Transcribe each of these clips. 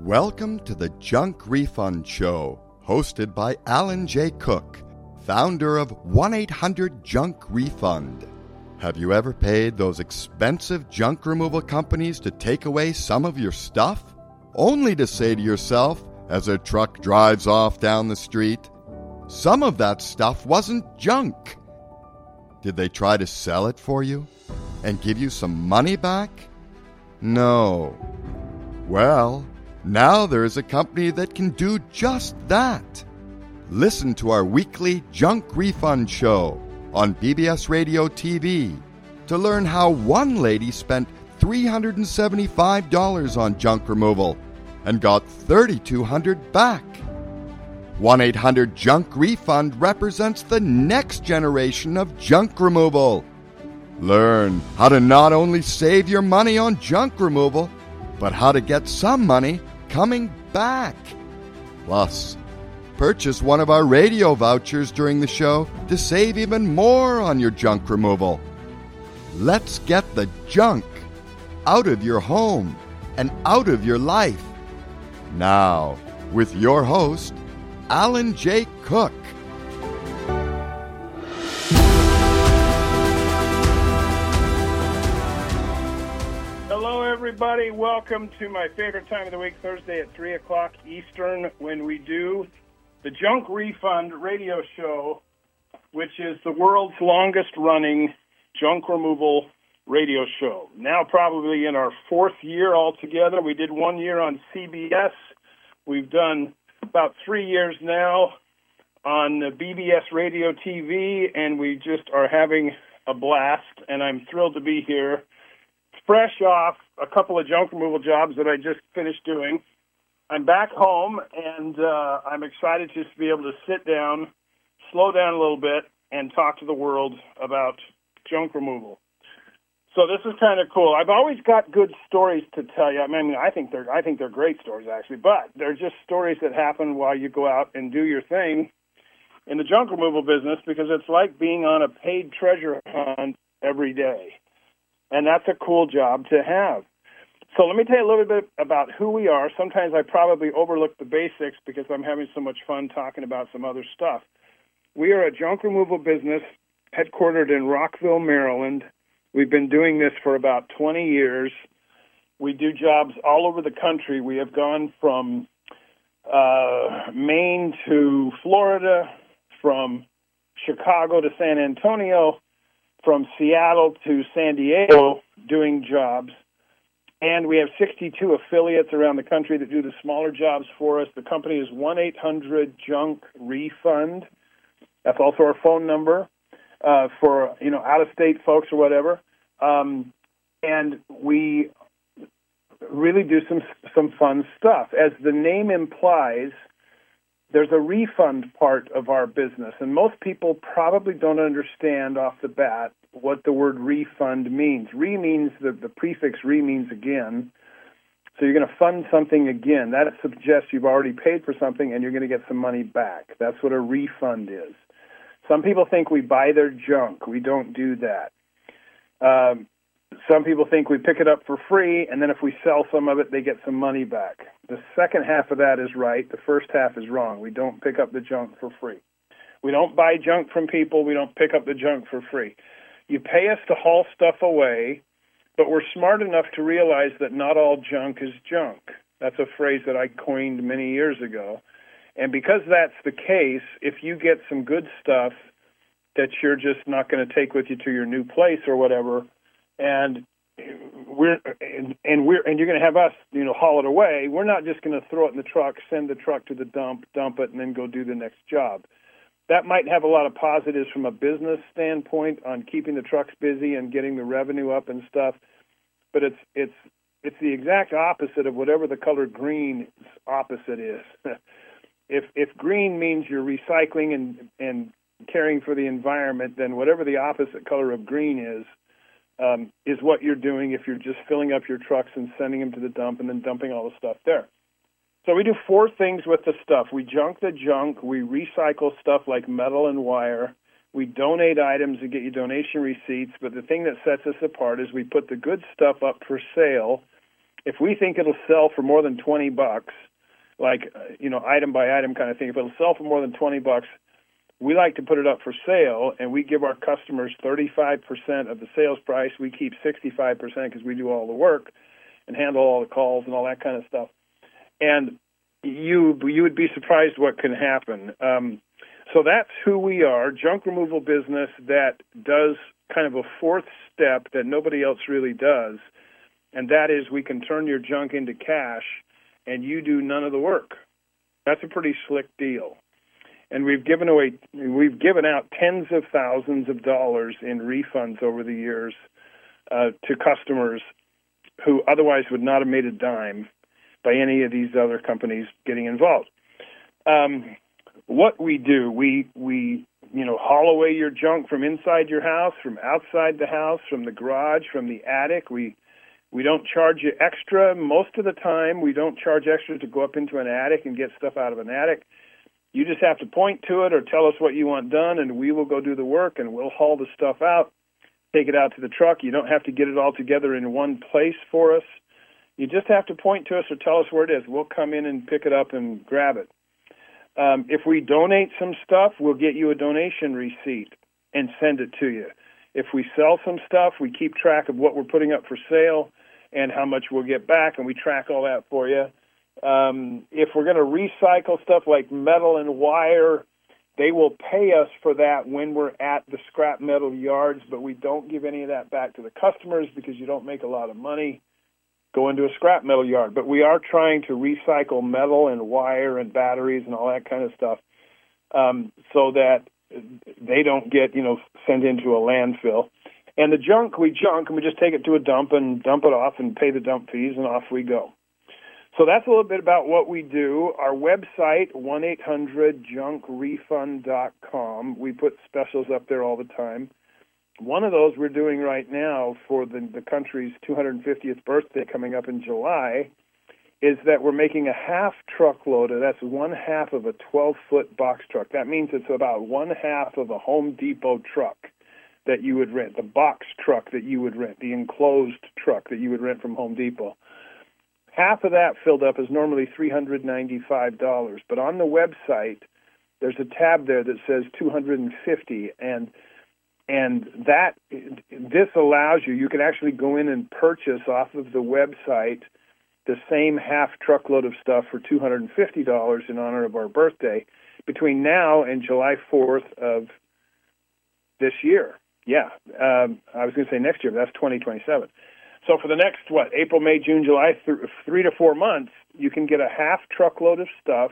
Welcome to the Junk Refund Show, hosted by Alan J. Cook, founder of 1-800-JUNK-REFUND. Have you ever paid those expensive junk removal companies to take away some of your stuff? Only to say to yourself, as a truck drives off down the street, some of that stuff wasn't junk. Did they try to sell it for you and give you some money back? No. Well, now there is a company that can do just that. Listen to our weekly Junk Refund Show on BBS Radio TV to learn how one lady spent $375 on junk removal and got $3,200 back. 1-800-JUNK-REFUND represents the next generation of junk removal. Learn how to not only save your money on junk removal, but how to get some money coming back. Plus, purchase one of our radio vouchers during the show to save even more on your junk removal. Let's get the junk out of your home and out of your life. Now, with your host, Alan J. Cook. Hello, everybody. Welcome to my favorite time of the week, Thursday at 3 o'clock Eastern, when we do the Junk Refund radio show, which is the world's longest-running junk removal radio show. Now probably in our fourth year altogether. We did 1 year on CBS. We've done about 3 years now on BBS Radio TV, and we just are having a blast, and I'm thrilled to be here. Fresh off a couple of junk removal jobs that I just finished doing. I'm back home, and I'm excited just to be able to sit down, slow down a little bit, and talk to the world about junk removal. So this is kind of cool. I've always got good stories to tell you. I mean, I think they're great stories, actually, but they're just stories that happen while you go out and do your thing in the junk removal business, because it's like being on a paid treasure hunt every day. And that's a cool job to have. So let me tell you a little bit about who we are. Sometimes I probably overlook the basics because I'm having so much fun talking about some other stuff. We are a junk removal business headquartered in Rockville, Maryland. We've been doing this for about 20 years. We do jobs all over the country. We have gone from Maine to Florida, from Chicago to San Antonio, from Seattle to San Diego doing jobs. And we have 62 affiliates around the country that do the smaller jobs for us. The company is 1-800-JUNK-REFUND. That's also our phone number for out-of-state folks or whatever. And we really do some fun stuff. As the name implies, there's a refund part of our business, and most people probably don't understand off the bat what the word refund means. Means the prefix means again. So you're going to fund something again. That suggests you've already paid for something and you're going to get some money back. That's what a refund is. Some people think we buy their junk. We don't do that. Some people think we pick it up for free, and then if we sell some of it, they get some money back. The second half of that is right. The first half is wrong. We don't pick up the junk for free. We don't buy junk from people. We don't pick up the junk for free. You pay us to haul stuff away, but we're smart enough to realize that not all junk is junk. That's a phrase that I coined many years ago. And because that's the case, if you get some good stuff that you're just not going to take with you to your new place or whatever, and you're going to have us, haul it away. We're not just going to throw it in the truck, send the truck to the dump it, and then go do the next job. That might have a lot of positives from a business standpoint on keeping the trucks busy and getting the revenue up and stuff, but it's the exact opposite of whatever the color green's opposite is. If green means you're recycling and caring for the environment, then whatever the opposite color of green is what you're doing if you're just filling up your trucks and sending them to the dump and then dumping all the stuff there. So we do four things with the stuff. We junk the junk. We recycle stuff like metal and wire. We donate items and get you donation receipts. But the thing that sets us apart is we put the good stuff up for sale if we think it'll sell for more than $20, like, item by item kind of thing, if it'll sell for more than $20, we like to put it up for sale, and we give our customers 35% of the sales price. We keep 65% because we do all the work and handle all the calls and all that kind of stuff. And you would be surprised what can happen. So that's who we are, junk removal business that does kind of a fourth step that nobody else really does, and that is we can turn your junk into cash, and you do none of the work. That's a pretty slick deal. And we've given out tens of thousands of dollars in refunds over the years to customers who otherwise would not have made a dime by any of these other companies getting involved. What we do, we haul away your junk from inside your house, from outside the house, from the garage, from the attic. We don't charge you extra. Most of the time, we don't charge extra to go up into an attic and get stuff out of an attic. You just have to point to it or tell us what you want done, and we will go do the work, and we'll haul the stuff out, take it out to the truck. You don't have to get it all together in one place for us. You just have to point to us or tell us where it is. We'll come in and pick it up and grab it. If we donate some stuff, we'll get you a donation receipt and send it to you. If we sell some stuff, we keep track of what we're putting up for sale and how much we'll get back, and we track all that for you. If we're going to recycle stuff like metal and wire, they will pay us for that when we're at the scrap metal yards, but we don't give any of that back to the customers because you don't make a lot of money going to a scrap metal yard. But we are trying to recycle metal and wire and batteries and all that kind of stuff so that they don't get, sent into a landfill. And the junk, we just take it to a dump and dump it off and pay the dump fees, and off we go. So that's a little bit about what we do. Our website, 1-800-JUNKREFUND.com. We put specials up there all the time. One of those we're doing right now for the country's 250th birthday coming up in July is that we're making a half truckload. That's one half of a 12-foot box truck. That means it's about one half of a Home Depot truck that you would rent, the box truck that you would rent, the enclosed truck that you would rent from Home Depot. Half of that filled up is normally $395, but on the website there's a tab there that says $250, and that this allows you can actually go in and purchase off of the website the same half truckload of stuff for $250 in honor of our birthday between now and July 4th of this year. Yeah, I was going to say next year, but that's 2027. So for the next, April, May, June, July, 3 to 4 months, you can get a half truckload of stuff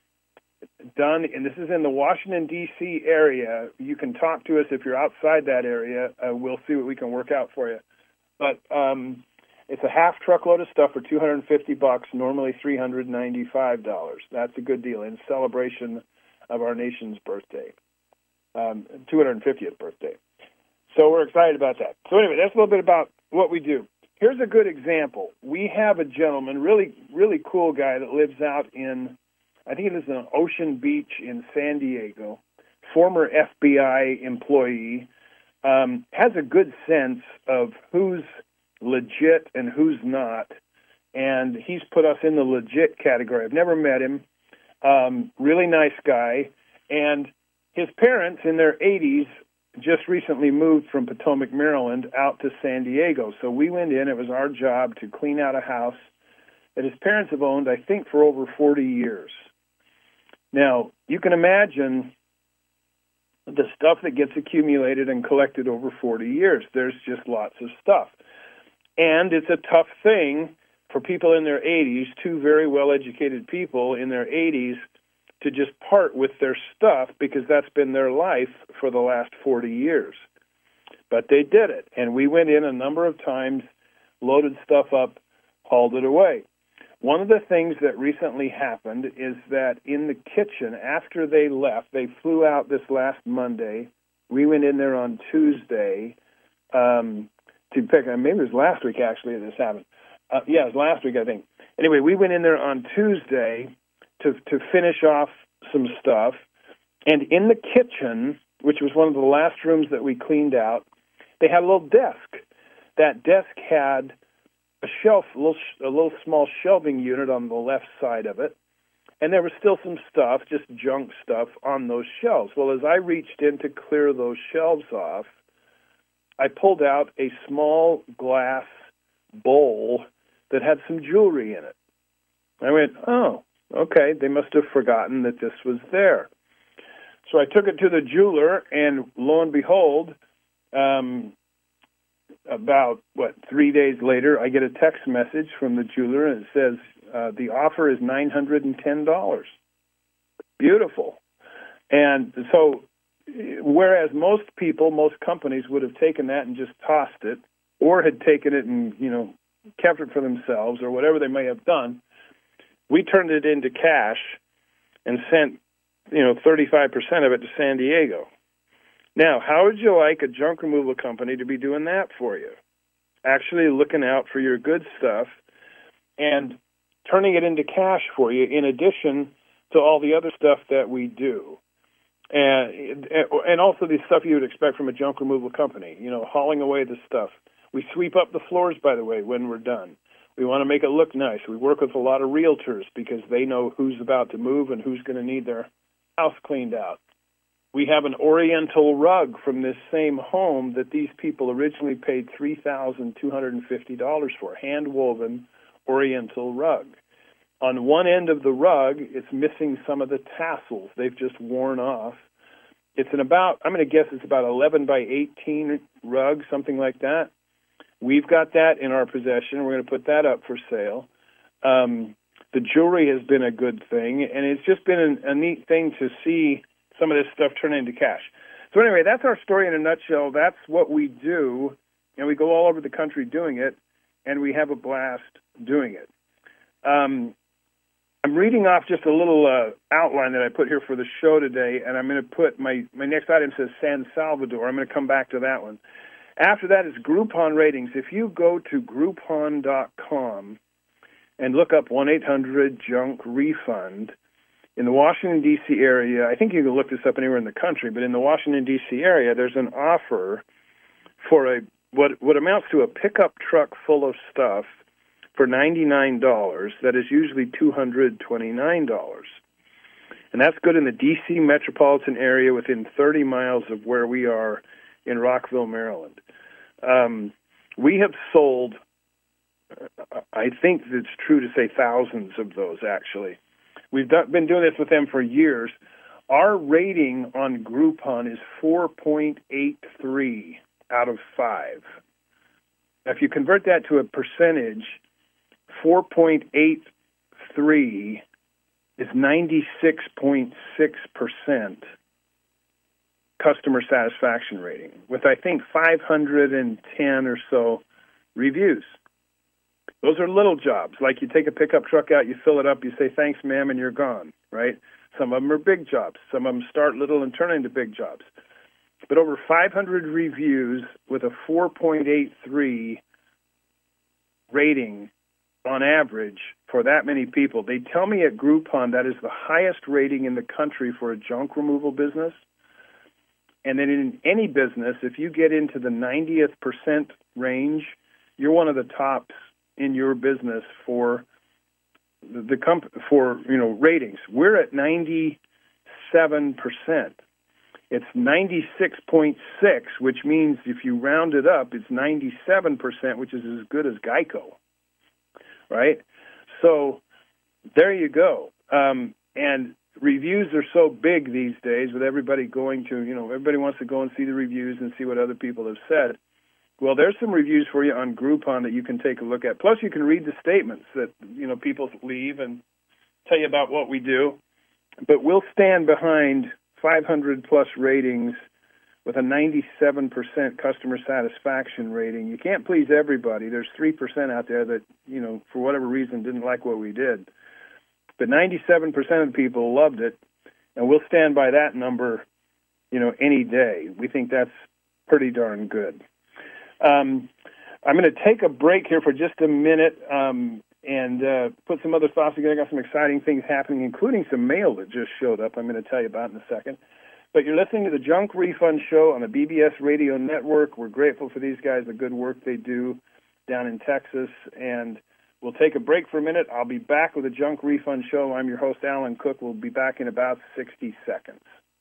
done, and this is in the Washington, D.C. area. You can talk to us if you're outside that area. We'll see what we can work out for you. But it's a half truckload of stuff for $250, normally $395. That's a good deal in celebration of our nation's birthday, 250th birthday. So we're excited about that. So anyway, that's a little bit about what we do. Here's a good example. We have a gentleman, really, really cool guy that lives out in, I think it is in Ocean Beach in San Diego, former FBI employee, has a good sense of who's legit and who's not, and he's put us in the legit category. I've never met him. Really nice guy, and his parents in their 80s just recently moved from Potomac, Maryland, out to San Diego. So we went in. It was our job to clean out a house that his parents have owned, I think, for over 40 years. Now, you can imagine the stuff that gets accumulated and collected over 40 years. There's just lots of stuff. And it's a tough thing for people in their 80s, two very well-educated people in their 80s, to just part with their stuff because that's been their life for the last 40 years. But they did it, and we went in a number of times, loaded stuff up, hauled it away. One of the things that recently happened is that in the kitchen, after they left, they flew out this last Monday. We went in there on Tuesday to pick, maybe it was last week actually this happened. Yeah, it was last week, I think. Anyway, we went in there on Tuesday to finish off some stuff. And in the kitchen, which was one of the last rooms that we cleaned out, they had a little desk. That desk had a little small shelving unit on the left side of it, and there was still some stuff, just junk stuff, on those shelves. Well, as I reached in to clear those shelves off, I pulled out a small glass bowl that had some jewelry in it. I went, oh, okay, they must have forgotten that this was there. So I took it to the jeweler, and lo and behold, about 3 days later, I get a text message from the jeweler, and it says the offer is $910. Beautiful. And so, whereas most companies would have taken that and just tossed it, or had taken it and kept it for themselves, or whatever they may have done, we turned it into cash and sent 35% of it to San Diego. Now, how would you like a junk removal company to be doing that for you? Actually looking out for your good stuff and turning it into cash for you, in addition to all the other stuff that we do. And also the stuff you would expect from a junk removal company, hauling away the stuff. We sweep up the floors, by the way, when we're done. We want to make it look nice. We work with a lot of realtors because they know who's about to move and who's going to need their house cleaned out. We have an Oriental rug from this same home that these people originally paid $3,250 for, hand-woven Oriental rug. On one end of the rug, it's missing some of the tassels. They've just worn off. I'm going to guess it's about 11 by 18 rug, something like that. We've got that in our possession. We're going to put that up for sale. The jewelry has been a good thing, and it's just been a neat thing to see some of this stuff turn into cash. So anyway, that's our story in a nutshell. That's what we do, and we go all over the country doing it, and we have a blast doing it. I'm reading off just a little outline that I put here for the show today, and I'm going to put my next item says San Salvador. I'm going to come back to that one. After that is Groupon ratings. If you go to Groupon.com and look up 1-800-JUNK-REFUND, in the Washington, D.C. area, I think you can look this up anywhere in the country, but in the Washington, D.C. area, there's an offer for what amounts to a pickup truck full of stuff for $99 that is usually $229. And that's good in the D.C. metropolitan area within 30 miles of where we are in Rockville, Maryland. We have sold, I think it's true to say thousands of those, actually. We've been doing this with them for years. Our rating on Groupon is 4.83 out of 5. Now, if you convert that to a percentage, 4.83 is 96.6% customer satisfaction rating, with, I think, 510 or so reviews. Those are little jobs. Like you take a pickup truck out, you fill it up, you say, thanks, ma'am, and you're gone, right? Some of them are big jobs. Some of them start little and turn into big jobs. But over 500 reviews with a 4.83 rating on average for that many people. They tell me at Groupon that is the highest rating in the country for a junk removal business. And then in any business, if you get into the 90th percent range, you're one of the tops in your business for ratings. We're at 97%. It's 96.6, which means if you round it up, it's 97%, which is as good as Geico, right? So there you go. And reviews are so big these days with everybody going to, everybody wants to go and see the reviews and see what other people have said. Well, there's some reviews for you on Groupon that you can take a look at. Plus, you can read the statements that, people leave and tell you about what we do. But we'll stand behind 500-plus ratings with a 97% customer satisfaction rating. You can't please everybody. There's 3% out there that, for whatever reason, didn't like what we did. But 97% of the people loved it, and we'll stand by that number, any day. We think that's pretty darn good. I'm going to take a break here for just a minute and put some other thoughts together. I got some exciting things happening, including some mail that just showed up I'm going to tell you about in a second. But you're listening to the Junk Refund Show on the BBS Radio Network. We're grateful for these guys, the good work they do. down in Texas. And we'll take a break for a minute. I'll be back with a Junk Refund Show. I'm your host, Alan Cook. We'll be back in about 60 seconds.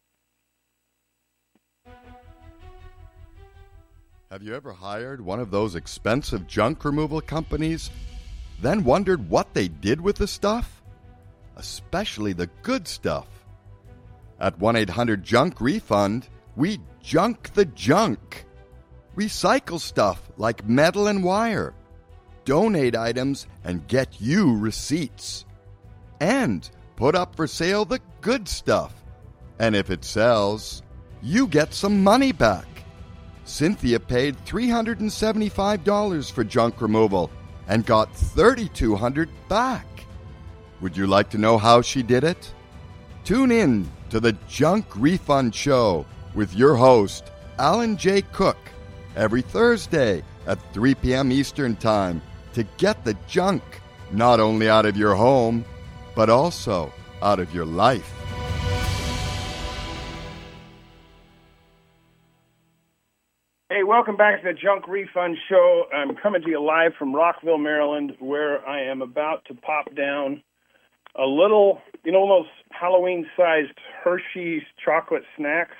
Have you ever hired one of those expensive junk removal companies, then wondered what they did with the stuff? Especially the good stuff. At 1-800-JUNK-REFUND, we junk the junk. Recycle stuff like metal and wire. Donate items and get you receipts. And put up for sale the good stuff. And if it sells, you get some money back. Cynthia paid $375 for junk removal and got $3,200 back. Would you like to know how she did it? Tune in to the Junk Refund Show with your host, Alan J. Cook, every Thursday at 3 p.m. Eastern Time to get the junk not only out of your home, but also out of your life. Hey, welcome back to the Junk Refund Show. I'm coming to you live from Rockville, Maryland, where I am about to pop down a little, those Halloween-sized Hershey's chocolate snacks.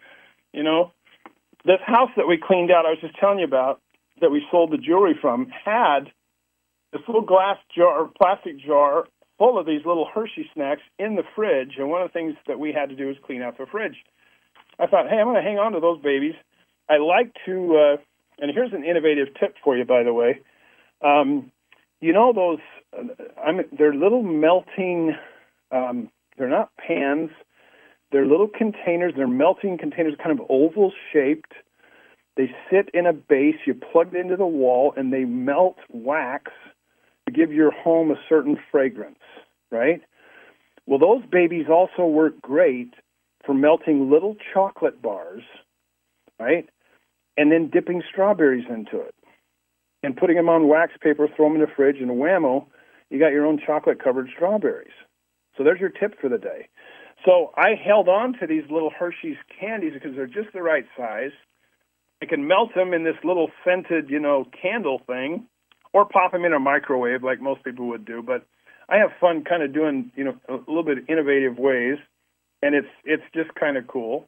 This house that we cleaned out, I was just telling you about, that we sold the jewelry from, had this little glass jar, plastic jar, full of these little Hershey snacks in the fridge, and one of the things that we had to do was clean out the fridge. I thought, hey, I'm going to hang on to those babies. I like to, and here's an innovative tip for you, by the way. Those, they're little melting, they're not pans, they're little containers, they're melting containers, kind of oval-shaped. They sit in a base, you plug it into the wall, and they melt wax to give your home a certain fragrance, right? Well, those babies also work great for melting little chocolate bars, right? And then dipping strawberries into it and putting them on wax paper, throw them in the fridge, and whammo, you got your own chocolate-covered strawberries. So there's your tip for the day. So I held on to these little Hershey's candies because they're just the right size. I can melt them in this little scented, candle thing, or pop them in a microwave like most people would do. But I have fun kind of doing, a little bit innovative ways, and it's just kind of cool.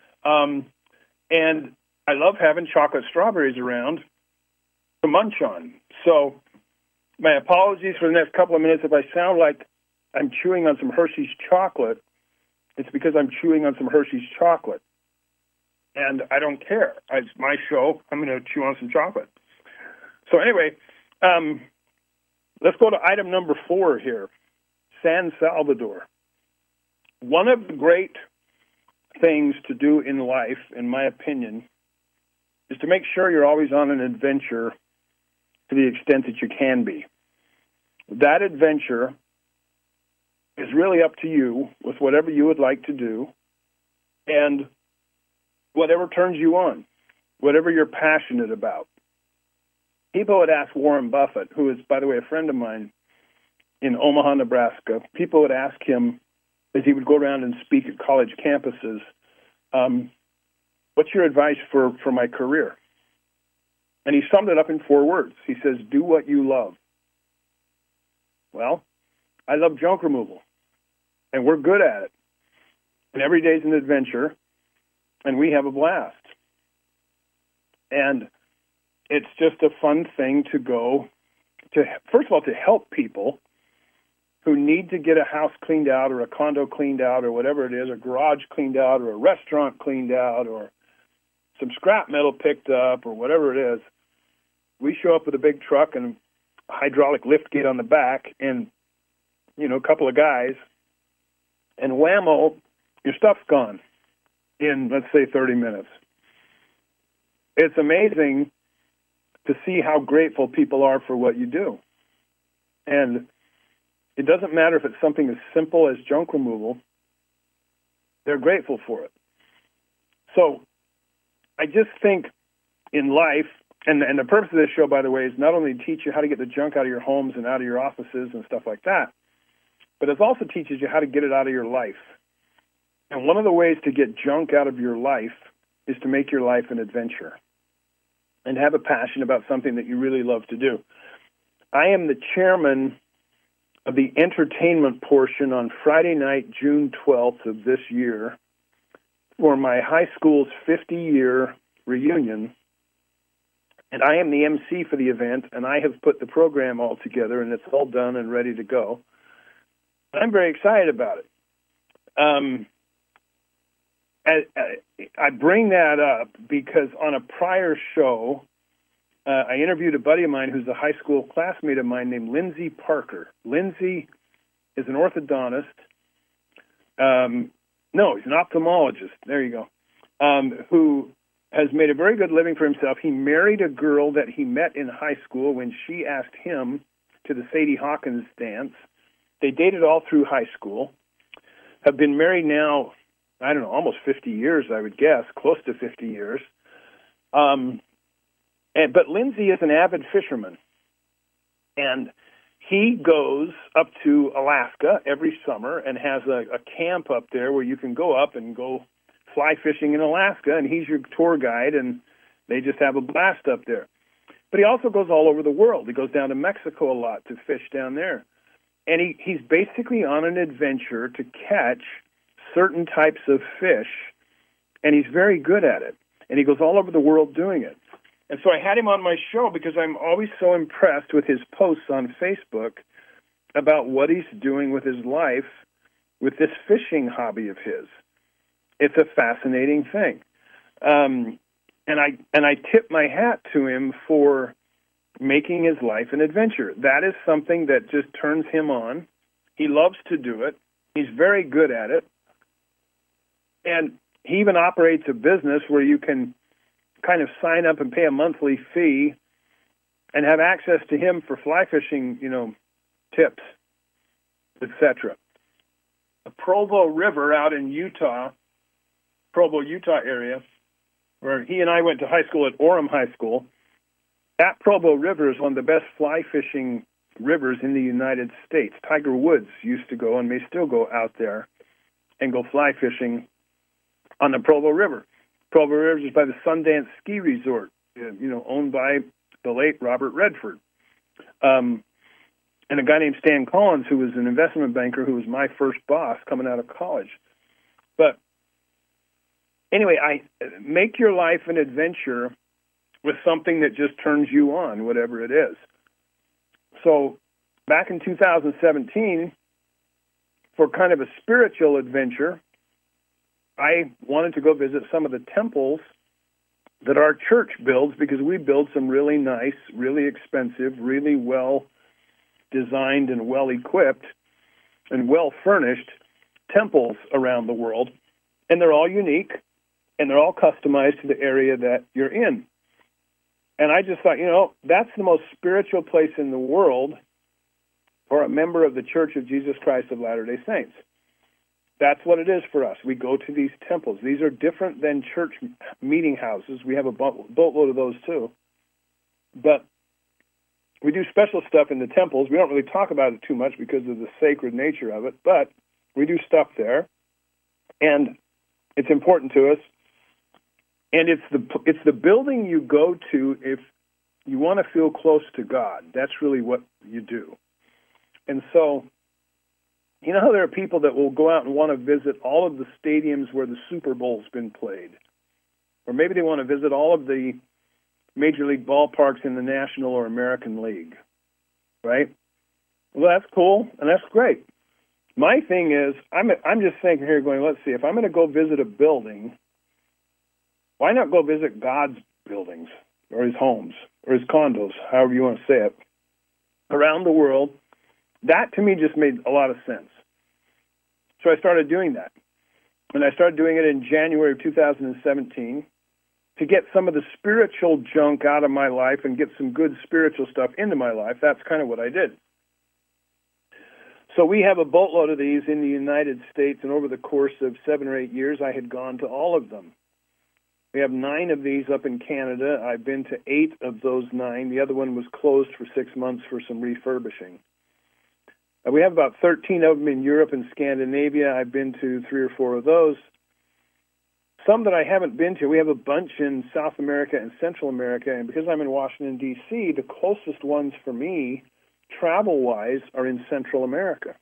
And I love having chocolate strawberries around to munch on. So my apologies for the next couple of minutes if I sound like I'm chewing on some Hershey's chocolate. It's because I'm chewing on some Hershey's chocolate. And I don't care. It's my show. I'm going to chew on some chocolate. So anyway, let's go to item number 4 here, San Salvador. One of the great things to do in life, in my opinion, is to make sure you're always on an adventure to the extent that you can be. That adventure is really up to you with whatever you would like to do and whatever turns you on, whatever you're passionate about. People would ask Warren Buffett, who is, by the way, a friend of mine in Omaha, Nebraska, people would ask him as he would go around and speak at college campuses, what's your advice for my career? And he summed it up in 4 words. He says, do what you love. Well, I love junk removal, and we're good at it. And every day's an adventure, and we have a blast. And it's just a fun thing to go to, first of all, to help people who need to get a house cleaned out or a condo cleaned out or whatever it is, a garage cleaned out or a restaurant cleaned out or some scrap metal picked up or whatever it is. We show up with a big truck and a hydraulic lift gate on the back and, a couple of guys, and whammo, your stuff's gone in, let's say, 30 minutes. It's amazing to see how grateful people are for what you do. And it doesn't matter if it's something as simple as junk removal. They're grateful for it. So I just think in life, and the purpose of this show, by the way, is not only to teach you how to get the junk out of your homes and out of your offices and stuff like that, but it also teaches you how to get it out of your life. And one of the ways to get junk out of your life is to make your life an adventure. and have a passion about something that you really love to do. I am the chairman of the entertainment portion on Friday night, June 12th of this year, for my high school's 50-year reunion. And I am the MC for the event, and I have put the program all together, and it's all done and ready to go. I'm very excited about it. I bring that up because on a prior show, I interviewed a buddy of mine who's a high school classmate of mine named Lindsay Parker. Lindsay is an orthodontist. No, he's an ophthalmologist. There you go. Who has made a very good living for himself. He married a girl that he met in high school when she asked him to the Sadie Hawkins dance. They dated all through high school. Have been married now, I don't know, almost 50 years, I would guess, close to 50 years. But Lindsay is an avid fisherman, and he goes up to Alaska every summer and has a camp up there where you can go up and go fly fishing in Alaska, and he's your tour guide, and they just have a blast up there. But he also goes all over the world. He goes down to Mexico a lot to fish down there. And he's basically on an adventure to catch certain types of fish, and he's very good at it. And he goes all over the world doing it. And so I had him on my show because I'm always so impressed with his posts on Facebook about what he's doing with his life with this fishing hobby of his. It's a fascinating thing. And I tip my hat to him for making his life an adventure. That is something that just turns him on. He loves to do it. He's very good at it. And he even operates a business where you can kind of sign up and pay a monthly fee and have access to him for fly fishing, tips, etc. The Provo River out in Provo, Utah area, where he and I went to high school at Orem High School. That Provo River is one of the best fly fishing rivers in the United States. Tiger Woods used to go and may still go out there and go fly fishing on the Provo River. Provo River is by the Sundance Ski Resort, owned by the late Robert Redford. And a guy named Stan Collins, who was an investment banker, who was my first boss coming out of college. But anyway, I make your life an adventure with something that just turns you on, whatever it is. So back in 2017, for kind of a spiritual adventure, I wanted to go visit some of the temples that our church builds, because we build some really nice, really expensive, really well-designed and well-equipped and well-furnished temples around the world. And they're all unique, and they're all customized to the area that you're in. And I just thought, that's the most spiritual place in the world for a member of the Church of Jesus Christ of Latter-day Saints. That's what it is for us. We go to these temples. These are different than church meeting houses. We have a boatload of those too. But we do special stuff in the temples. We don't really talk about it too much because of the sacred nature of it, but we do stuff there. And it's important to us. And it's the building you go to if you want to feel close to God. That's really what you do. And so, how there are people that will go out and want to visit all of the stadiums where the Super Bowl's been played. Or maybe they want to visit all of the major league ballparks in the National or American League. Right? Well, that's cool, and that's great. My thing is, I'm just thinking here going, let's see, if I'm going to go visit a building, why not go visit God's buildings or his homes or his condos, however you want to say it, around the world? That, to me, just made a lot of sense. So I started doing that. And I started doing it in January of 2017 to get some of the spiritual junk out of my life and get some good spiritual stuff into my life. That's kind of what I did. So we have a boatload of these in the United States, and over the course of 7 or 8 years, I had gone to all of them. We have 9 of these up in Canada. I've been to 8 of those 9. The other one was closed for 6 months for some refurbishing. We have about 13 of them in Europe and Scandinavia. I've been to 3 or 4 of those. some that I haven't been to. We have a bunch in South America and Central America, and because I'm in Washington, D.C., the closest ones for me, travel-wise, are in Central America.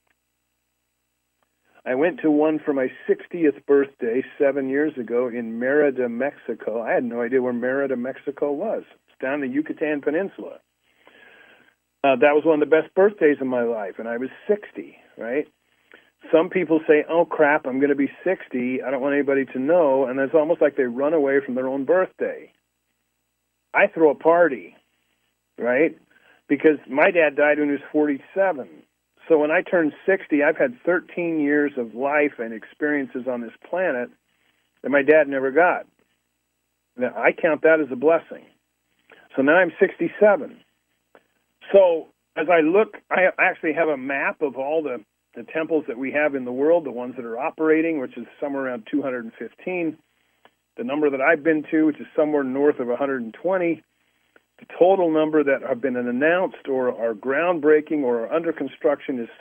I went to one for my 60th birthday 7 years ago in Merida, Mexico. I had no idea where Merida, Mexico was. It's down the Yucatan Peninsula. That was one of the best birthdays of my life, and I was 60, right? Some people say, oh, crap, I'm going to be 60. I don't want anybody to know, and it's almost like they run away from their own birthday. I throw a party, right? Because my dad died when he was 47. So when I turned 60, I've had 13 years of life and experiences on this planet that my dad never got. Now, I count that as a blessing. So now I'm 67. So as I look, I actually have a map of all the temples that we have in the world, the ones that are operating, which is somewhere around 215. The number that I've been to, which is somewhere north of 120. The total number that have been announced or are groundbreaking or are under construction is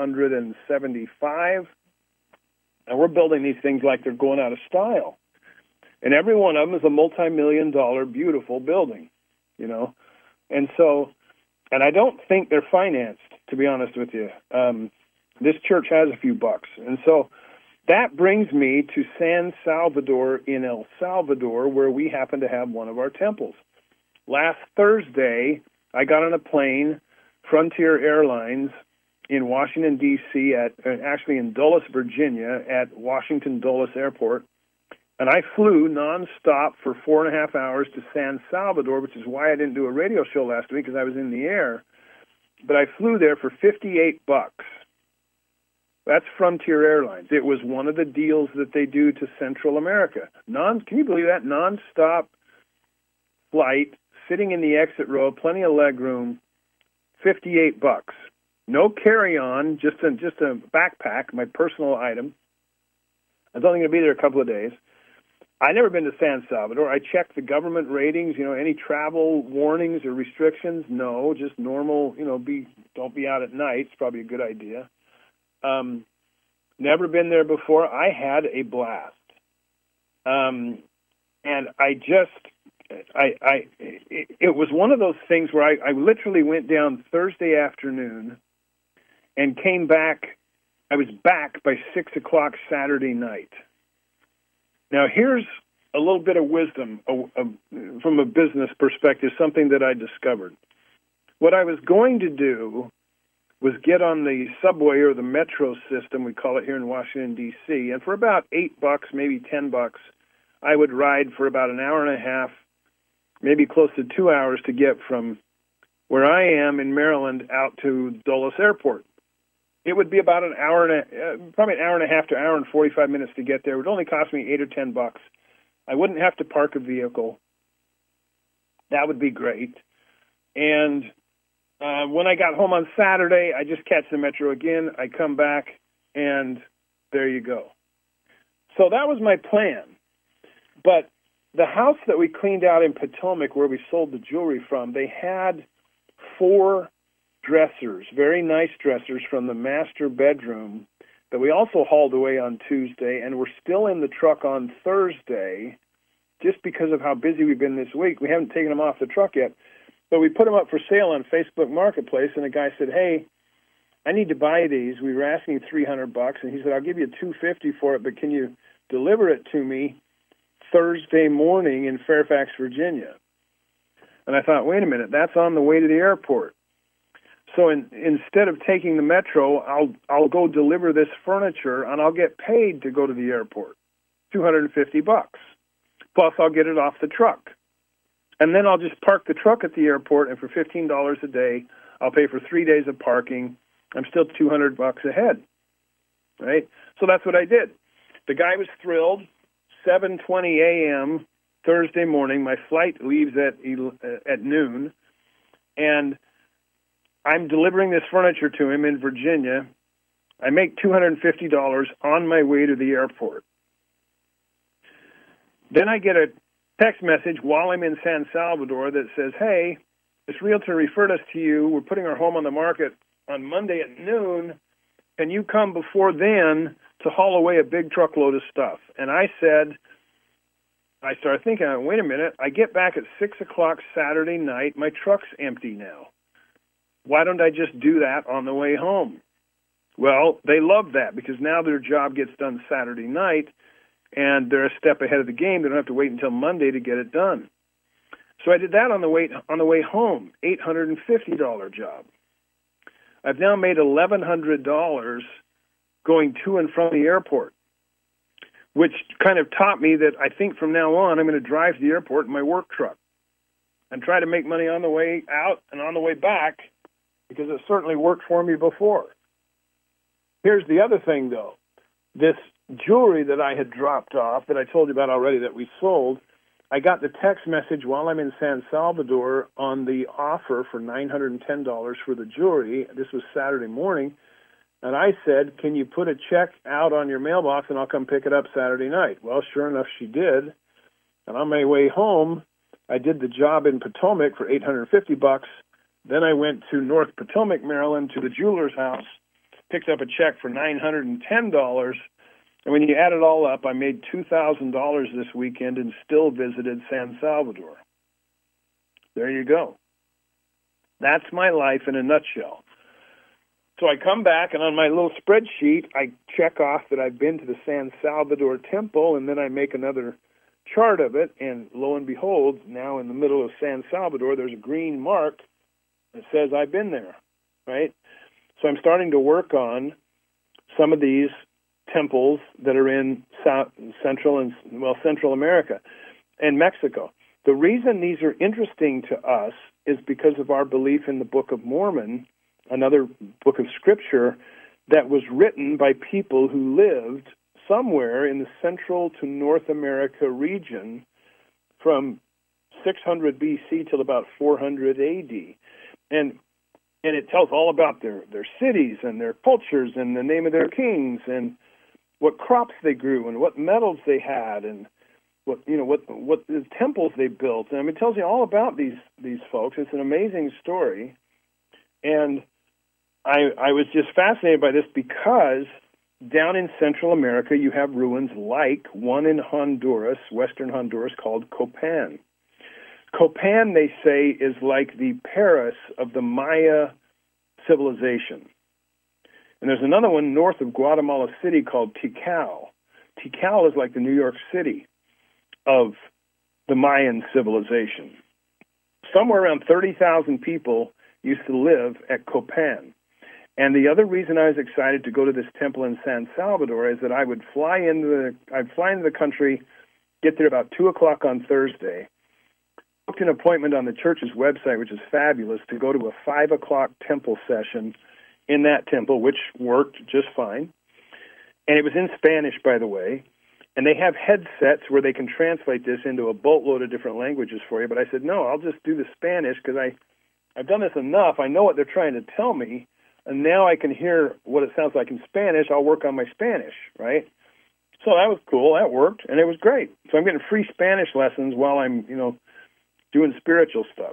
375. And we're building these things like they're going out of style. And every one of them is a multi-million-dollar beautiful building, you know. And so, and I don't think they're financed, to be honest with you. This church has a few bucks. And so that brings me to San Salvador in El Salvador, where we happen to have one of our temples. Last Thursday, I got on a plane, Frontier Airlines, in Washington, D.C., actually in Dulles, Virginia, at Washington Dulles Airport. And I flew nonstop for 4.5 hours to San Salvador, which is why I didn't do a radio show last week, because I was in the air. But I flew there for $58. That's Frontier Airlines. It was one of the deals that they do to Central America. Can you believe that? Nonstop flight, sitting in the exit row, plenty of leg room, $58. No carry-on, just a backpack, my personal item. I was only going to be there a couple of days. I've never been to San Salvador. I checked the government ratings, any travel warnings or restrictions. No, just normal, don't be out at night. It's probably a good idea. Never been there before. I had a blast. And it was one of those things where I literally went down Thursday afternoon and came back. I was back by 6 o'clock Saturday night. Now, here's a little bit of wisdom from a business perspective, something that I discovered. What I was going to do was get on the subway or the metro system, we call it here in Washington, D.C., and for about $8, maybe $10, I would ride for about an hour and a half, maybe close to 2 hours to get from where I am in Maryland out to Dulles Airport. It would be about probably an hour and a half to an hour and 45 minutes to get there. It would only cost me $8 or $10. I wouldn't have to park a vehicle. That would be great. And when I got home on Saturday, I just catch the metro again. I come back, and there you go. So that was my plan. But the house that we cleaned out in Potomac, where we sold the jewelry from, they had 4 dressers, very nice dressers from the master bedroom that we also hauled away on Tuesday, and we're still in the truck on Thursday just because of how busy we've been this week. We haven't taken them off the truck yet, but we put them up for sale on Facebook Marketplace, and a guy said, hey, I need to buy these. We were asking $300, and he said, I'll give you $250 for it, but can you deliver it to me Thursday morning in Fairfax, Virginia? And I thought, wait a minute, that's on the way to the airport. So instead of taking the metro, I'll go deliver this furniture, and I'll get paid to go to the airport, $250. Plus, I'll get it off the truck. And then I'll just park the truck at the airport, and for $15 a day, I'll pay for 3 days of parking. I'm still $200 ahead, right? So that's what I did. The guy was thrilled. 7:20 a.m. Thursday morning. My flight leaves at noon, and I'm delivering this furniture to him in Virginia. I make $250 on my way to the airport. Then I get a text message while I'm in San Salvador that says, hey, this realtor referred us to you. We're putting our home on the market on Monday at noon. Can you come before then to haul away a big truckload of stuff? And I said, I started thinking, wait a minute, I get back at 6 o'clock Saturday night, my truck's empty now. Why don't I just do that on the way home? Well, they love that because now their job gets done Saturday night, and they're a step ahead of the game. They don't have to wait until Monday to get it done. So I did that on the way home, $850 job. I've now made $1,100 going to and from the airport, which kind of taught me that I think from now on I'm going to drive to the airport in my work truck and try to make money on the way out and on the way back because it certainly worked for me before. Here's the other thing, though. This jewelry that I had dropped off that I told you about already that we sold, I got the text message while I'm in San Salvador on the offer for $910 for the jewelry. This was Saturday morning. And I said, can you put a check out on your mailbox and I'll come pick it up Saturday night? Well, sure enough, she did. And on my way home, I did the job in Potomac for $850. Then I went to North Potomac, Maryland, to the jeweler's house, picked up a check for $910. And when you add it all up, I made $2,000 this weekend and still visited San Salvador. There you go. That's my life in a nutshell. So I come back, and on my little spreadsheet, I check off that I've been to the San Salvador temple, and then I make another chart of it, and lo and behold, now in the middle of San Salvador, there's a green mark that says I've been there, right? So I'm starting to work on some of these temples that are in Central America and Mexico. The reason these are interesting to us is because of our belief in the Book of Mormon, another book of Scripture that was written by people who lived somewhere in the Central to North America region from 600 BC till about 400 AD. And it tells all about their cities and their cultures and the name of their kings and what crops they grew and what metals they had and what temples they built. And I mean, it tells you all about these folks. It's an amazing story. And I was just fascinated by this because down in Central America, you have ruins like one in Honduras, western Honduras, called Copan. Copan, they say, is like the Paris of the Maya civilization. And there's another one north of Guatemala City called Tikal. Tikal is like the New York City of the Mayan civilization. Somewhere around 30,000 people used to live at Copan. And the other reason I was excited to go to this temple in San Salvador is that I'd fly into the country, get there about 2 o'clock on Thursday, booked an appointment on the church's website, which is fabulous, to go to a 5 o'clock temple session in that temple, which worked just fine. And it was in Spanish, by the way. And they have headsets where they can translate this into a boatload of different languages for you. But I said, no, I'll just do the Spanish because I've done this enough. I know what they're trying to tell me. And now I can hear what it sounds like in Spanish. I'll work on my Spanish, right? So that was cool. That worked, and it was great. So I'm getting free Spanish lessons while I'm, doing spiritual stuff.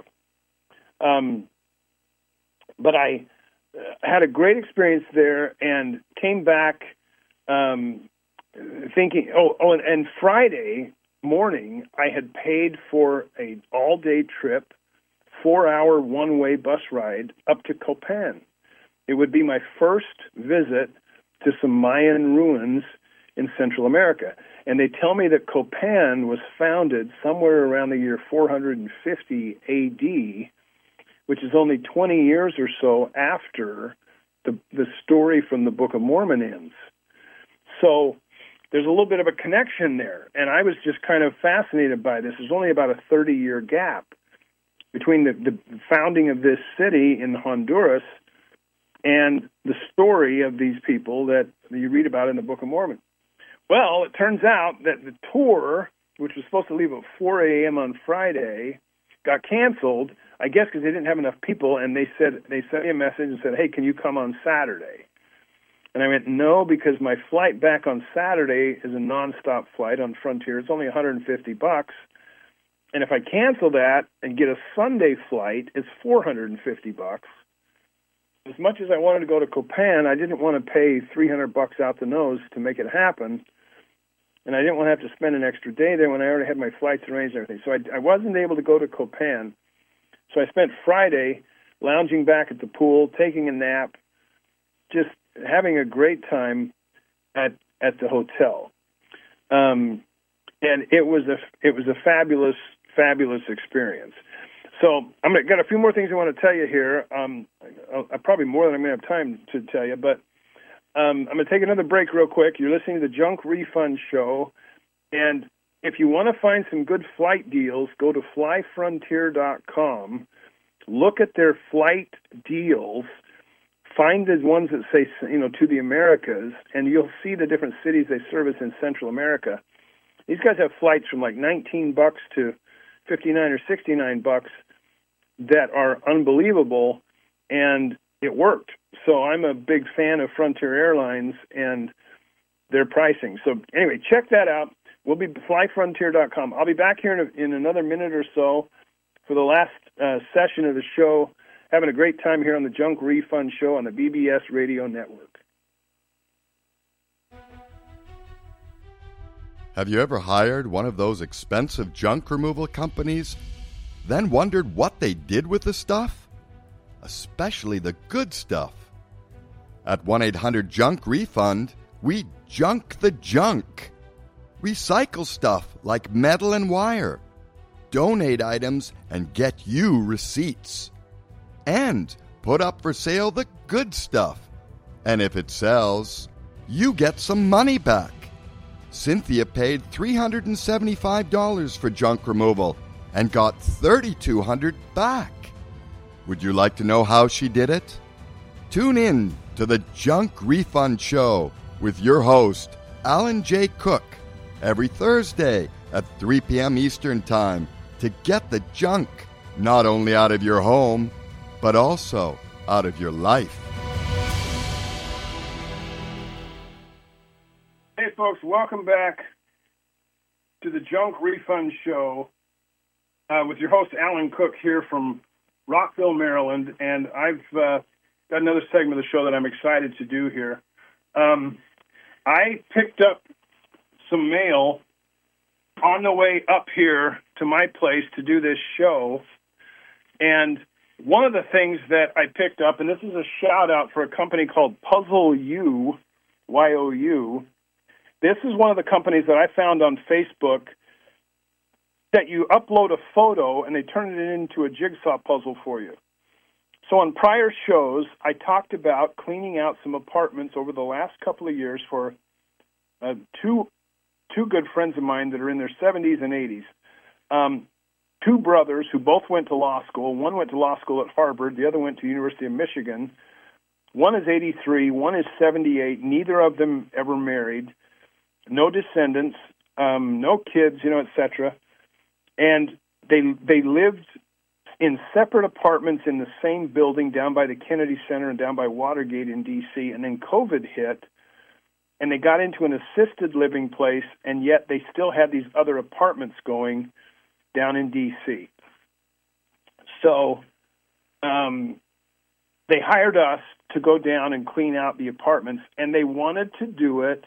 But I had a great experience there and came back thinking, and Friday morning I had paid for an all-day trip, 4-hour one-way bus ride up to Copan. It would be my first visit to some Mayan ruins in Central America. And they tell me that Copan was founded somewhere around the year 450 AD, which is only 20 years or so after the story from the Book of Mormon ends. So there's a little bit of a connection there. And I was just kind of fascinated by this. There's only about a 30-year gap between the founding of this city in Honduras and the story of these people that you read about in the Book of Mormon. Well, it turns out that the tour, which was supposed to leave at 4 a.m. on Friday, got canceled, I guess because they didn't have enough people, and they sent me a message and said, hey, can you come on Saturday? And I went, no, because my flight back on Saturday is a nonstop flight on Frontier. It's only $150. And if I cancel that and get a Sunday flight, it's $450. As much as I wanted to go to Copan, I didn't want to pay $300 out the nose to make it happen. and I didn't want to have to spend an extra day there when I already had my flights arranged and everything. So I wasn't able to go to Copan. So I spent Friday lounging back at the pool, taking a nap, just having a great time at the hotel. And it was a fabulous experience. So I've got a few more things I want to tell you here. Probably more than I'm going to have time to tell you, but I'm going to take another break real quick. You're listening to the Junk Refund Show, and if you want to find some good flight deals, go to flyfrontier.com, look at their flight deals, find the ones that say, to the Americas, and you'll see the different cities they service in Central America. These guys have flights from like $19 to $59 or $69 that are unbelievable, and it worked. So I'm a big fan of Frontier Airlines and their pricing. So anyway, check that out. We'll be flyfrontier.com. I'll be back here in another minute or so for the last session of the show, having a great time here on the Junk Refund Show on the BBS Radio Network. Have you ever hired one of those expensive junk removal companies, then wondered what they did with the stuff? Especially the good stuff. At 1-800-JUNK-REFUND, we junk the junk. Recycle stuff like metal and wire. Donate items and get you receipts. And put up for sale the good stuff. And if it sells, you get some money back. Cynthia paid $375 for junk removal and got $3,200 back. Would you like to know how she did it? Tune in to the Junk Refund Show with your host, Alan J. Cook, every Thursday at 3 p.m. Eastern Time to get the junk not only out of your home, but also out of your life. Hey, folks, welcome back to the Junk Refund Show with your host, Alan Cook, here from Rockville, Maryland, and I've got another segment of the show that I'm excited to do here. I picked up some mail on the way up here to my place to do this show, and one of the things that I picked up, and this is a shout-out for a company called Puzzle U, Y-O-U. This is one of the companies that I found on Facebook that you upload a photo and they turn it into a jigsaw puzzle for you. So on prior shows, I talked about cleaning out some apartments over the last couple of years for two good friends of mine that are in their 70s and 80s. Two brothers who both went to law school. One went to law school at Harvard. The other went to University of Michigan. One is 83. One is 78. Neither of them ever married. No descendants. No kids, etc. And they lived in separate apartments in the same building down by the Kennedy Center and down by Watergate in D.C., and then COVID hit, and they got into an assisted living place, and yet they still had these other apartments going down in D.C. So they hired us to go down and clean out the apartments, and they wanted to do it,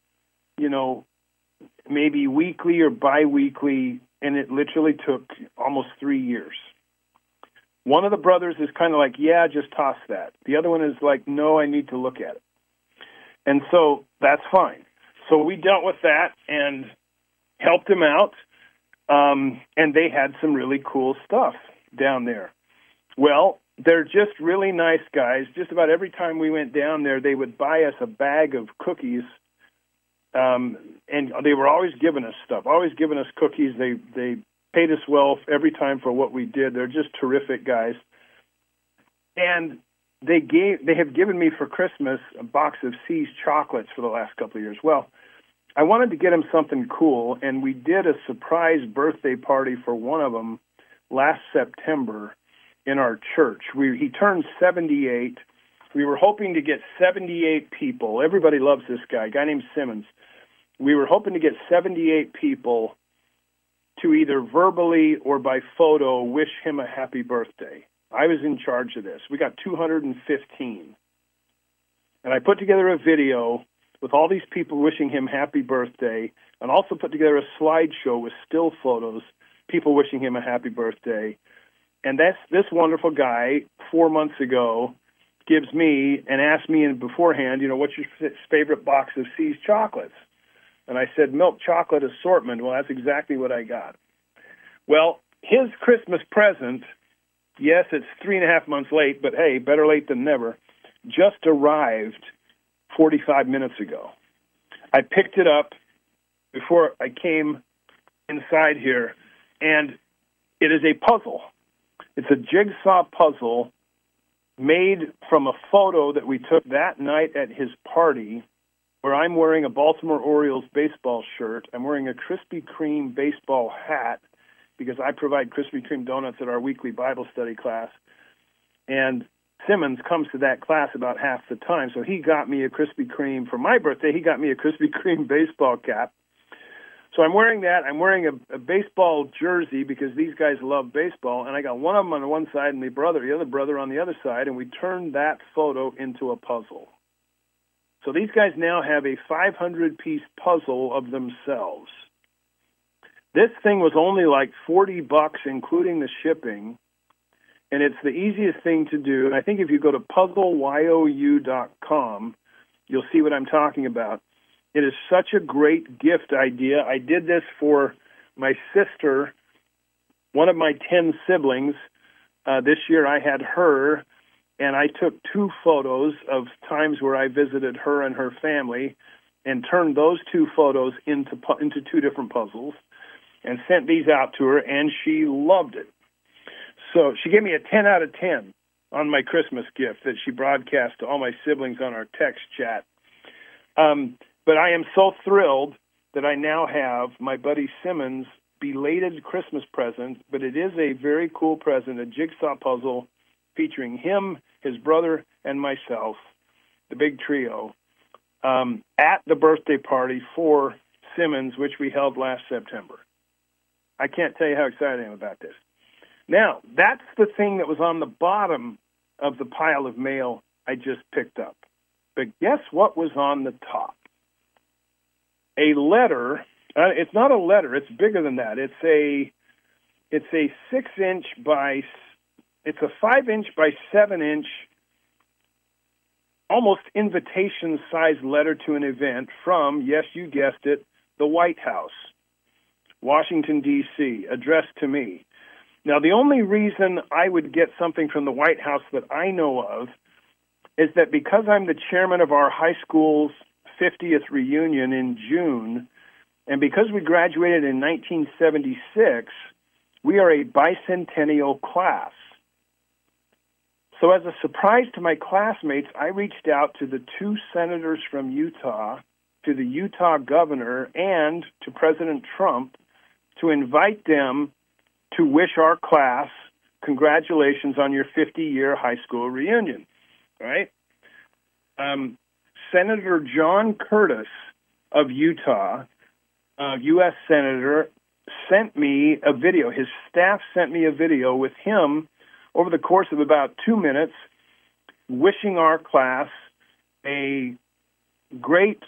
maybe weekly or biweekly, and it literally took almost 3 years. One of the brothers is kind of like, yeah, just toss that. The other one is like, no, I need to look at it. And so that's fine. So we dealt with that and helped him out, and they had some really cool stuff down there. Well, they're just really nice guys. Just about every time we went down there, they would buy us a bag of cookies, and they were always giving us stuff, always giving us cookies. They paid us well every time for what we did. They're just terrific guys. And they have given me for Christmas a box of See's chocolates for the last couple of years. Well, I wanted to get him something cool, and we did a surprise birthday party for one of them last September in our church. He turned 78. We were hoping to get 78 people. Everybody loves this guy, a guy named Simmons. We were hoping to get 78 people to either verbally or by photo wish him a happy birthday. I was in charge of this. We got 215. And I put together a video with all these people wishing him happy birthday, and also put together a slideshow with still photos, people wishing him a happy birthday. And this wonderful guy 4 months ago gives me and asks me beforehand, what's your favorite box of See's chocolates? And I said, milk chocolate assortment. Well, that's exactly what I got. Well, his Christmas present, yes, it's 3.5 months late, but hey, better late than never, just arrived 45 minutes ago. I picked it up before I came inside here, and it is a puzzle. It's a jigsaw puzzle made from a photo that we took that night at his party, where I'm wearing a Baltimore Orioles baseball shirt. I'm wearing a Krispy Kreme baseball hat because I provide Krispy Kreme donuts at our weekly Bible study class. And Simmons comes to that class about half the time, so he got me a Krispy Kreme. For my birthday, he got me a Krispy Kreme baseball cap. So I'm wearing that. I'm wearing a baseball jersey because these guys love baseball, and I got one of them on one side and the other brother on the other side, and we turned that photo into a puzzle. So these guys now have a 500-piece puzzle of themselves. This thing was only like $40, including the shipping, and it's the easiest thing to do. And I think if you go to puzzleyou.com, you'll see what I'm talking about. It is such a great gift idea. I did this for my sister, one of my 10 siblings. This year I had her, and I took 2 photos of times where I visited her and her family and turned those 2 photos into 2 different puzzles and sent these out to her, and she loved it. So she gave me a 10 out of 10 on my Christmas gift that she broadcast to all my siblings on our text chat. But I am so thrilled that I now have my buddy Simmons' belated Christmas present, but it is a very cool present, a jigsaw puzzle featuring him, his brother, and myself, the big trio, at the birthday party for Simmons, which we held last September. I can't tell you how excited I am about this. Now, that's the thing that was on the bottom of the pile of mail I just picked up. But guess what was on the top? A letter. It's not a letter. It's bigger than that. It's a 6-inch by. It's a 5-inch by 7-inch, almost invitation-sized letter to an event from, yes, you guessed it, the White House, Washington, D.C., addressed to me. Now, the only reason I would get something from the White House that I know of is that because I'm the chairman of our high school's 50th reunion in June, and because we graduated in 1976, we are a bicentennial class. So as a surprise to my classmates, I reached out to the 2 senators from Utah, to the Utah governor, and to President Trump to invite them to wish our class congratulations on your 50-year high school reunion, right? Senator John Curtis of Utah, U.S. Senator, sent me a video. His staff sent me a video with him over the course of about 2 minutes wishing our class a great,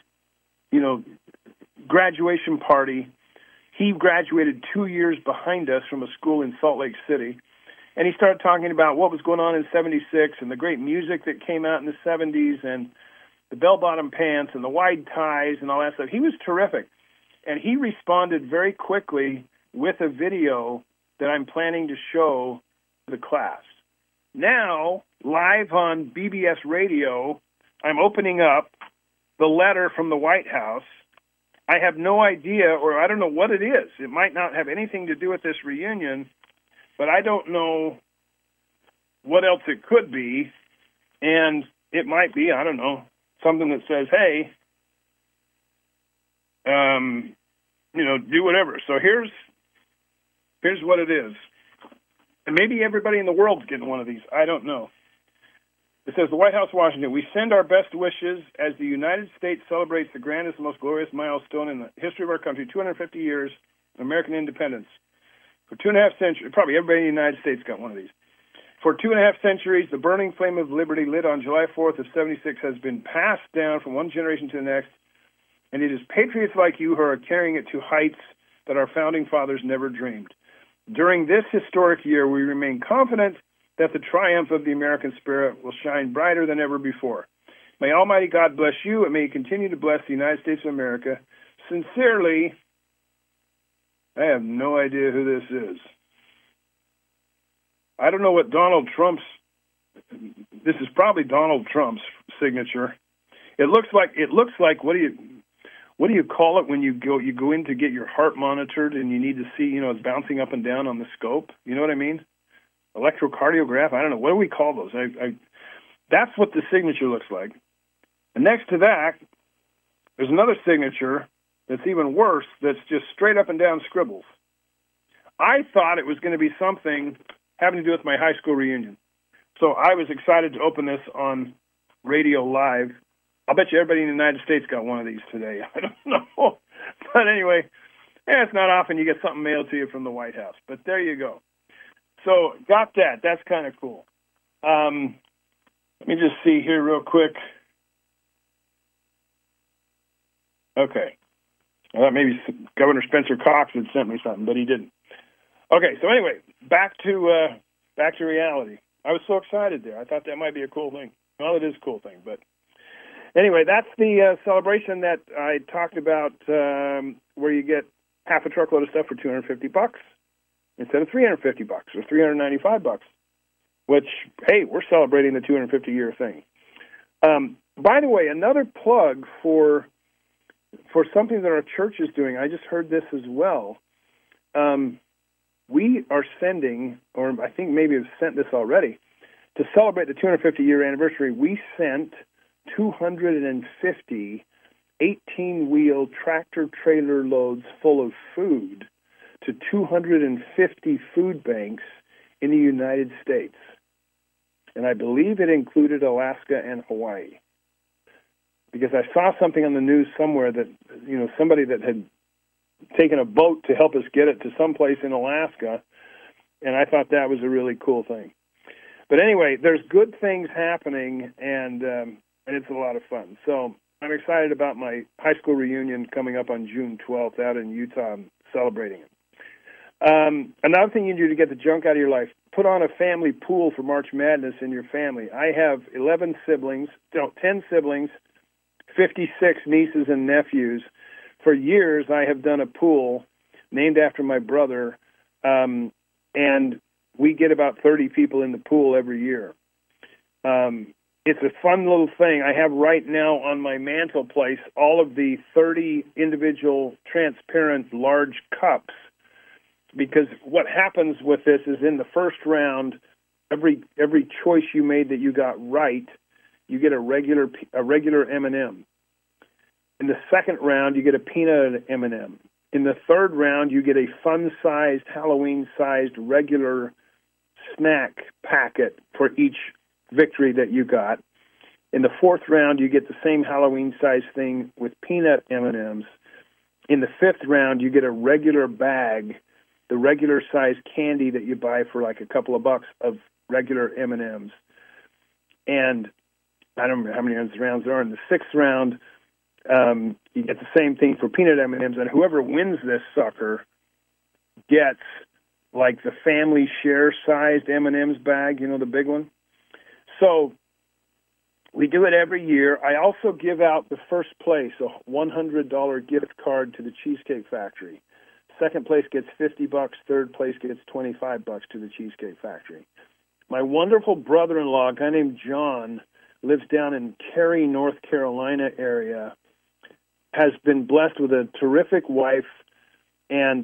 graduation party. He graduated 2 years behind us from a school in Salt Lake City, and he started talking about what was going on in 76 and the great music that came out in the 70s and the bell-bottom pants and the wide ties and all that stuff. He was terrific, and he responded very quickly with a video that I'm planning to show the class. Now, live on BBS Radio, I'm opening up the letter from the White House. I have no idea, or I don't know what it is. It might not have anything to do with this reunion, but I don't know what else it could be, and it might be, I don't know, something that says, hey, do whatever. So here's what it is. And maybe everybody in the world's getting one of these. I don't know. It says, the White House, Washington, we send our best wishes as the United States celebrates the grandest, most glorious milestone in the history of our country, 250 years of American independence. For 2.5 centuries, probably everybody in the United States got one of these. For 2.5 centuries, the burning flame of liberty lit on July 4th of 76 has been passed down from one generation to the next and it is patriots like you who are carrying it to heights that our founding fathers never dreamed. During this historic year, we remain confident that the triumph of the American spirit will shine brighter than ever before. May Almighty God bless you, and may He continue to bless the United States of America. Sincerely, I have no idea who this is. I don't know what this is probably Donald Trump's signature. It looks like what do you call it when you go in to get your heart monitored and you need to see, it's bouncing up and down on the scope? You know what I mean? Electrocardiograph? I don't know. What do we call those? That's what the signature looks like. And next to that, there's another signature that's even worse, that's just straight up and down scribbles. I thought it was going to be something having to do with my high school reunion. So I was excited to open this on Radio Live. I'll bet you everybody in the United States got one of these today. I don't know. But anyway, it's not often you get something mailed to you from the White House. But there you go. So got that. That's kind of cool. Let me just see here real quick. Okay. I thought maybe Governor Spencer Cox had sent me something, but he didn't. Okay, so anyway, back to reality. I was so excited there. I thought that might be a cool thing. Well, it is a cool thing, but anyway, that's the celebration that I talked about, where you get half a truckload of stuff for $250 instead of $350 or $395. Which, hey, we're celebrating the 250-year thing. By the way, another plug for something that our church is doing. I just heard this as well. We are sending, or I think maybe have sent this already, to celebrate the 250-year anniversary. We sent 250 18-wheel tractor-trailer loads full of food to 250 food banks in the United States. And I believe it included Alaska and Hawaii. Because I saw something on the news somewhere that, somebody that had taken a boat to help us get it to someplace in Alaska, and I thought that was a really cool thing. But anyway, there's good things happening, and it's a lot of fun. So I'm excited about my high school reunion coming up on June 12th out in Utah. I'm celebrating it. Another thing you do to get the junk out of your life, put on a family pool for March Madness in your family. I have 10 siblings, 56 nieces and nephews. For years, I have done a pool named after my brother, and we get about 30 people in the pool every year. It's a fun little thing. I have right now on my mantelpiece all of the 30 individual transparent large cups, because what happens with this is in the first round, every choice you made that you got right, you get a regular M&M. In the second round, you get a peanut M&M. In the third round, you get a fun-sized, Halloween-sized regular snack packet for each victory that you got. In the fourth round, you get the same Halloween-sized thing with peanut M&Ms. In the fifth round, you get a regular bag, the regular-sized candy that you buy for like a couple of bucks of regular M&Ms. And I don't remember how many rounds there are. In the sixth round, you get the same thing for peanut M&Ms, and whoever wins this sucker gets like the family share-sized M&Ms bag, the big one. So we do it every year. I also give out the first place a $100 gift card to the Cheesecake Factory. Second place gets $50. Third place gets $25 to the Cheesecake Factory. My wonderful brother-in-law, a guy named John, lives down in Cary, North Carolina area, has been blessed with a terrific wife, and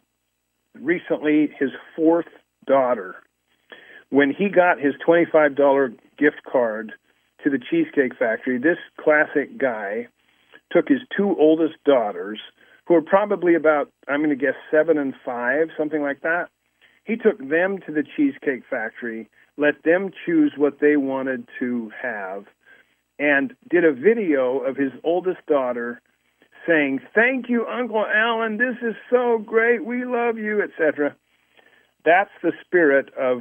recently his fourth daughter. When he got his $25 gift card to the Cheesecake Factory, this classic guy took his two oldest daughters, who are probably about, I'm going to guess, 7 and 5, something like that. He took them to the Cheesecake Factory, let them choose what they wanted to have, and did a video of his oldest daughter saying, "Thank you, Uncle Alan, this is so great, we love you," etc. That's the spirit of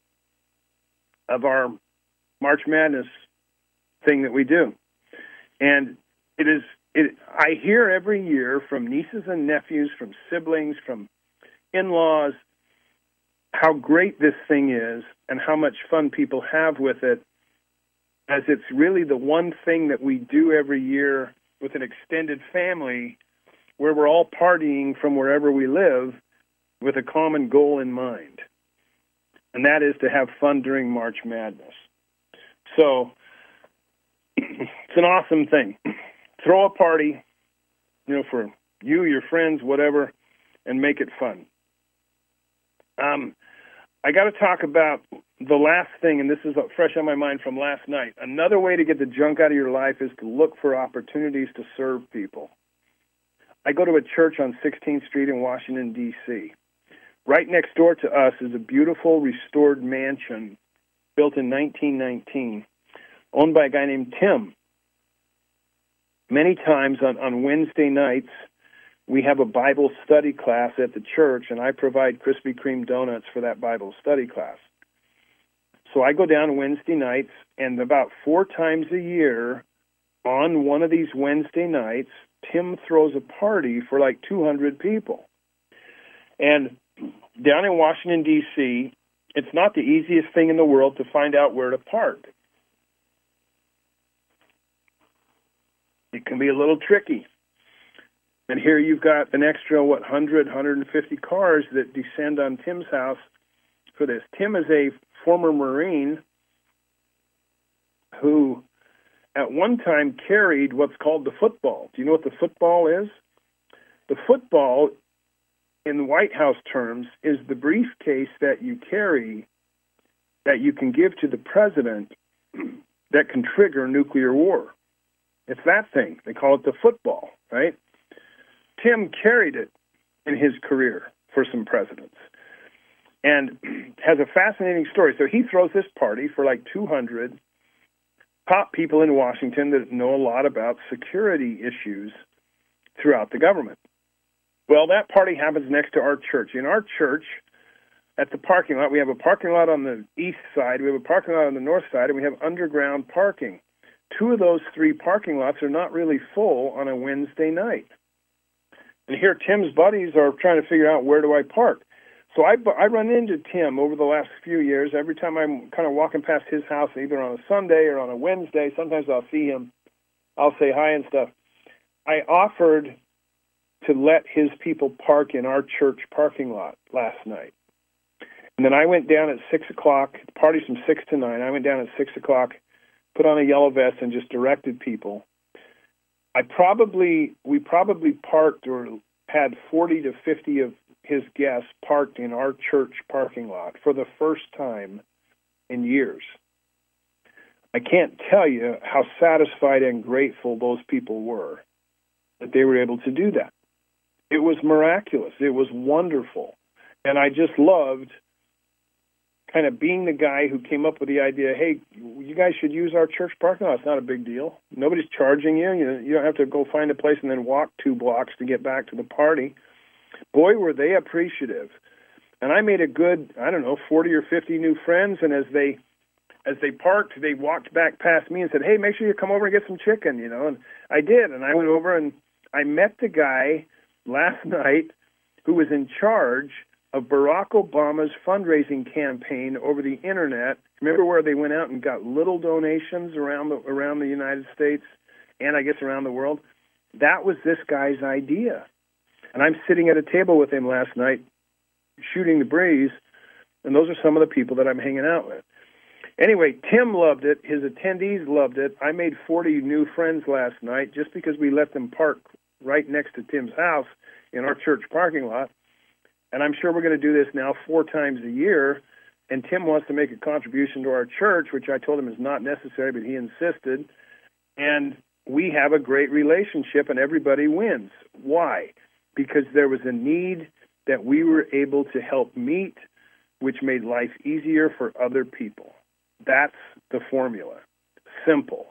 our March Madness thing that we do. And it I hear every year from nieces and nephews, from siblings, from in-laws, how great this thing is and how much fun people have with it, as it's really the one thing that we do every year with an extended family where we're all partying from wherever we live with a common goal in mind, and that is to have fun during March Madness. So it's an awesome thing. Throw a party, for you, your friends, whatever, and make it fun. I got to talk about the last thing, and this is fresh on my mind from last night. Another way to get the junk out of your life is to look for opportunities to serve people. I go to a church on 16th Street in Washington, D.C. Right next door to us is a beautiful restored mansion built in 1919, owned by a guy named Tim. Many times on Wednesday nights, we have a Bible study class at the church, and I provide Krispy Kreme donuts for that Bible study class. So I go down Wednesday nights, and about 4 times a year on one of these Wednesday nights, Tim throws a party for like 200 people. And down in Washington, D.C., it's not the easiest thing in the world to find out where to park. It can be a little tricky. And here you've got an extra, 100, 150 cars that descend on Tim's house for this. Tim is a former Marine who at one time carried what's called the football. Do you know what the football is? The football, in White House terms, is the briefcase that you carry that you can give to the president that can trigger nuclear war. It's that thing. They call it the football, right? Tim carried it in his career for some presidents and has a fascinating story. So he throws this party for like 200 top people in Washington that know a lot about security issues throughout the government. Well, that party happens next to our church. In our church, at the parking lot, we have a parking lot on the east side, we have a parking lot on the north side, and we have underground parking. 2 of those 3 parking lots are not really full on a Wednesday night. And here Tim's buddies are trying to figure out, where do I park? So I run into Tim over the last few years. Every time I'm kind of walking past his house, either on a Sunday or on a Wednesday, sometimes I'll see him. I'll say hi and stuff. I offered to let his people park in our church parking lot last night. And then I went down at 6 o'clock. The party's from 6 to 9. I went down at 6 o'clock, put on a yellow vest, and just directed people. We probably parked or had 40 to 50 of his guests parked in our church parking lot for the first time in years. I can't tell you how satisfied and grateful those people were that they were able to do that. It was miraculous. It was wonderful. And I just loved kind of being the guy who came up with the idea, hey, you guys should use our church parking lot. It's not a big deal. Nobody's charging you. You don't have to go find a place and then walk 2 blocks to get back to the party. Boy, were they appreciative. And I made a good, 40 or 50 new friends, and as they parked, they walked back past me and said, hey, make sure you come over and get some chicken, and I did. And I went over and I met the guy last night who was in charge of Barack Obama's fundraising campaign over the internet. Remember where they went out and got little donations around the United States and I guess around the world? That was this guy's idea. And I'm sitting at a table with him last night, shooting the breeze, and those are some of the people that I'm hanging out with. Anyway, Tim loved it. His attendees loved it. I made 40 new friends last night just because we let them park right next to Tim's house in our church parking lot. And I'm sure we're going to do this now 4 times a year. And Tim wants to make a contribution to our church, which I told him is not necessary, but he insisted. And we have a great relationship, and everybody wins. Why? Because there was a need that we were able to help meet, which made life easier for other people. That's the formula. Simple.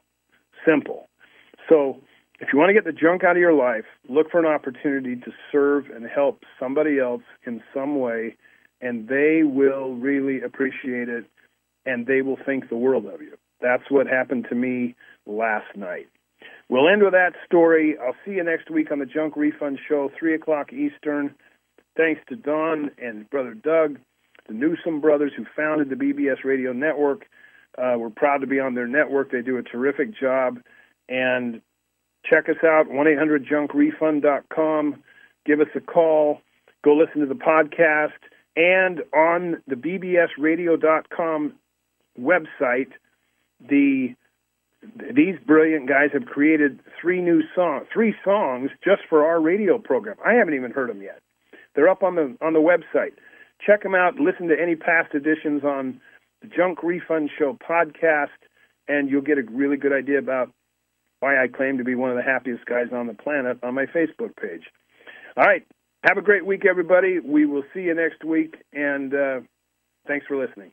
So if you want to get the junk out of your life, look for an opportunity to serve and help somebody else in some way, and they will really appreciate it, and they will think the world of you. That's what happened to me last night. we'll end with that story. I'll see you next week on the Junk Refund Show, 3 o'clock Eastern. Thanks to Don and Brother Doug, the Newsom brothers who founded the BBS Radio Network. We're proud to be on their network. They do a terrific job. And check us out, 1-800-JUNKREFUND.com. Give us a call. Go listen to the podcast. And on the bbsradio.com website, these brilliant guys have created three songs just for our radio program. I haven't even heard them yet. They're up on the website. Check them out. Listen to any past editions on the Junk Refund Show podcast, and you'll get a really good idea about why I claim to be one of the happiest guys on the planet on my Facebook page. All right. Have a great week, everybody. We will see you next week, and thanks for listening.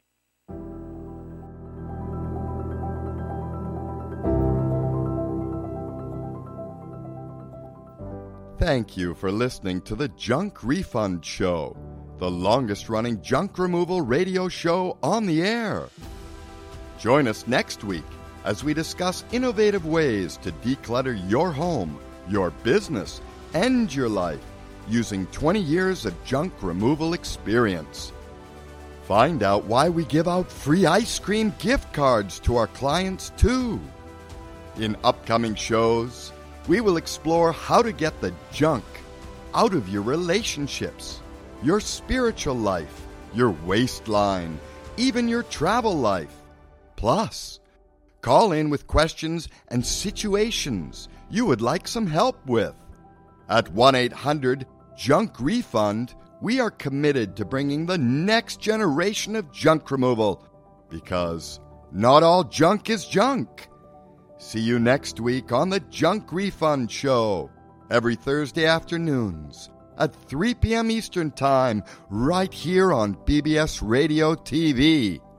Thank you for listening to the Junk Refund Show, the longest-running junk removal radio show on the air. Join us next week as we discuss innovative ways to declutter your home, your business, and your life using 20 years of junk removal experience. Find out why we give out free ice cream gift cards to our clients, too. In upcoming shows, we will explore how to get the junk out of your relationships, your spiritual life, your waistline, even your travel life. Plus, call in with questions and situations you would like some help with. At 1-800-JUNK-REFUND, we are committed to bringing the next generation of junk removal, because not all junk is junk. See you next week on the Junk Refund Show, every Thursday afternoons at 3 p.m. Eastern Time, right here on BBS Radio TV.